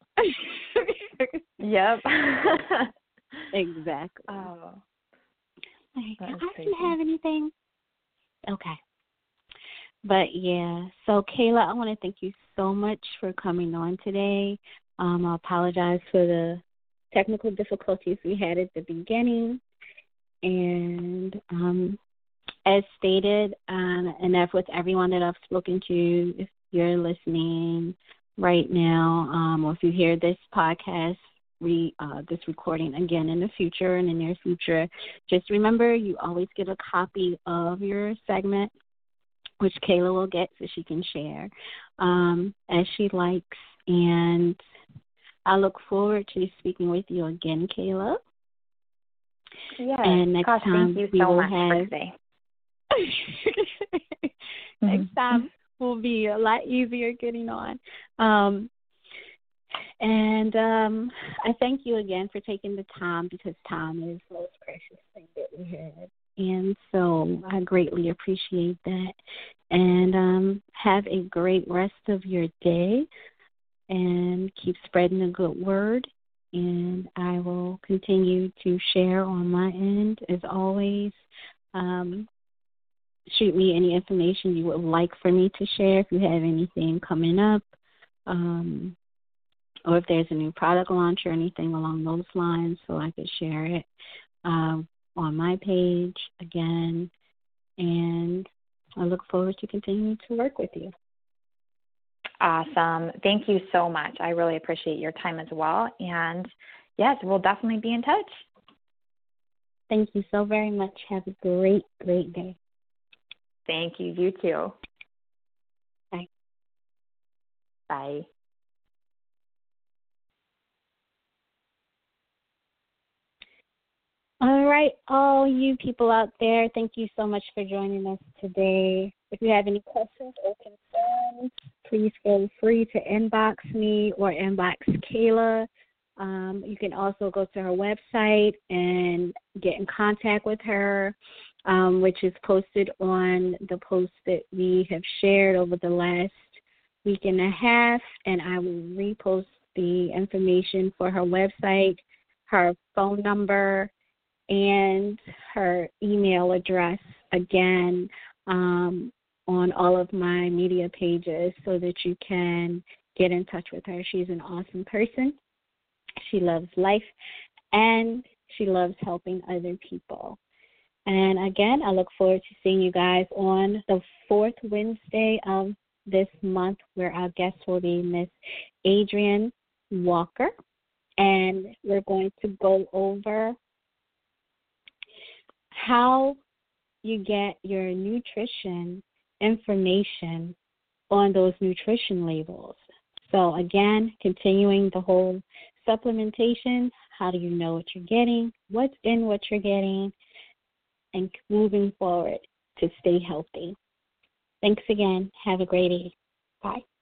Speaker 2: Yep.
Speaker 1: Exactly.
Speaker 2: Oh.
Speaker 1: Like, I
Speaker 2: crazy.
Speaker 1: didn't have anything. Okay. But, yeah. So, Kayla, I want to thank you so much for coming on today. Um, I apologize for the technical difficulties we had at the beginning. And um, as stated, um, and that's with everyone that I've spoken to, if you're listening right now, um, or if you hear this podcast, re, uh, this recording again in the future, in the near future, just remember you always get a copy of your segment, which Kayla will get so she can share um, as she likes. And I look forward to speaking with you again, Kayla.
Speaker 2: Yes.
Speaker 1: And next
Speaker 2: Gosh,
Speaker 1: time
Speaker 2: thank you
Speaker 1: we
Speaker 2: so
Speaker 1: will
Speaker 2: much
Speaker 1: have,
Speaker 2: for today.
Speaker 1: next time will be a lot easier getting on. Um, and um, I thank you again for taking the time because time is the most precious thing that we have. And so I greatly appreciate that. And um, have a great rest of your day and keep spreading the good word. And I will continue to share on my end as always. Um, shoot me any information you would like for me to share if you have anything coming up, um, or if there's a new product launch or anything along those lines so I could share it um, on my page again. And I look forward to continuing to work with you.
Speaker 2: Awesome. Thank you so much. I really appreciate your time as well. And yes, we'll definitely be in touch.
Speaker 1: Thank you so very much. Have a great, great day.
Speaker 2: Thank you. You too.
Speaker 1: Bye.
Speaker 2: Bye.
Speaker 1: All right, all you people out there, thank you so much for joining us today. If you have any questions or concerns, please feel free to inbox me or inbox Kayla. Um, you can also go to her website and get in contact with her, um, which is posted on the post that we have shared over the last week and a half, and I will repost the information for her website, her phone number, and her email address again um, on all of my media pages so that you can get in touch with her. She's an awesome person. She loves life, and she loves helping other people. And again, I look forward to seeing you guys on the fourth Wednesday of this month, where our guest will be Miss Adrienne Walker. And we're going to go over how you get your nutrition information on those nutrition labels. So again, continuing the whole supplementation, how do you know what you're getting, what's in what you're getting, and moving forward to stay healthy. Thanks again. Have a great day. Bye.